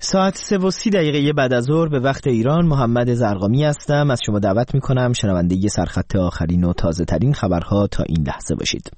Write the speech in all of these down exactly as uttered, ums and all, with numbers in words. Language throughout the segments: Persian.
ساعت سه و سی دقیقه بعد از ظهر به وقت ایران، محمد زرقامی هستم. از شما دعوت میکنم شنونده سرخط آخرین و تازه ترین خبرها تا این لحظه باشید.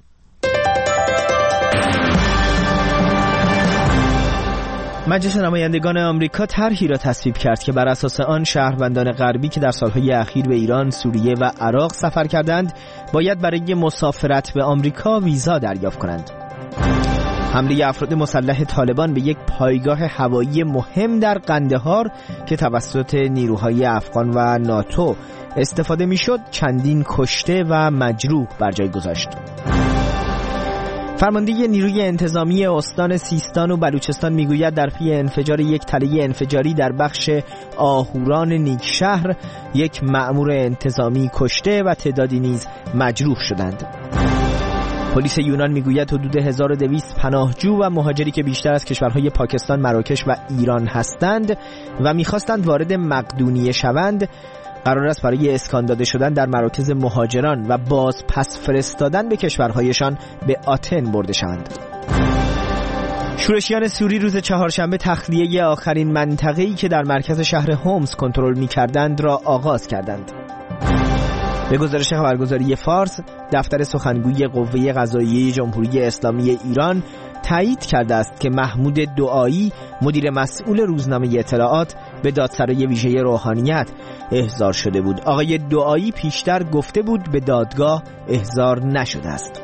مجلس نمایندگان آمریکا طرحی را تصویب کرد که بر اساس آن شهروندان غربی که در سالهای اخیر به ایران، سوریه و عراق سفر کردند باید برای مسافرت به آمریکا ویزا دریافت کنند. حمله افراد مسلح طالبان به یک پایگاه هوایی مهم در قندهار که توسط نیروهای افغان و ناتو استفاده میشد چندین کشته و مجروح بر جای گذاشت. فرمانده نیروی انتظامی استان سیستان و بلوچستان میگوید در پی انفجار یک تله انفجاری در بخش آهوران نیکشهر یک مأمور انتظامی کشته و تعدادی نیز مجروح شدند. پلیس یونان میگوید حدود هزار و دویست پناهجو و مهاجری که بیشتر از کشورهای پاکستان، مراکش و ایران هستند و میخواستند وارد مقدونیه شوند، قرار است برای اسکان داده شدن در مراکز مهاجران و باز پس فرستادن به کشورهایشان به آتن برده شوند. شورشیان سوری روز چهارشنبه تخلیه آخرین منطقه‌ای که در مرکز شهر هومس کنترل می‌کردند را آغاز کردند. به گزارش خبرگزاری فارس، دفتر سخنگوی قوه قضاییه جمهوری اسلامی ایران تایید کرده است که محمود دعایی، مدیر مسئول روزنامه اطلاعات، به دادسرای ویژه روحانیت احضار شده بود. آقای دعایی پیشتر گفته بود به دادگاه احضار نشده است.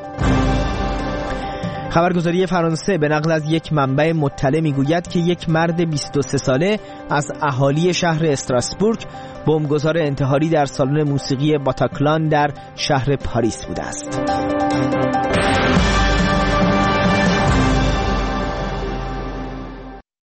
خبرگزاری فرانسه به نقل از یک منبع مطلع میگوید که یک مرد بیست و سه ساله از اهالی شهر استراسبورگ بمبگذار انتحاری در سالن موسیقی باتاکلان در شهر پاریس بوده است.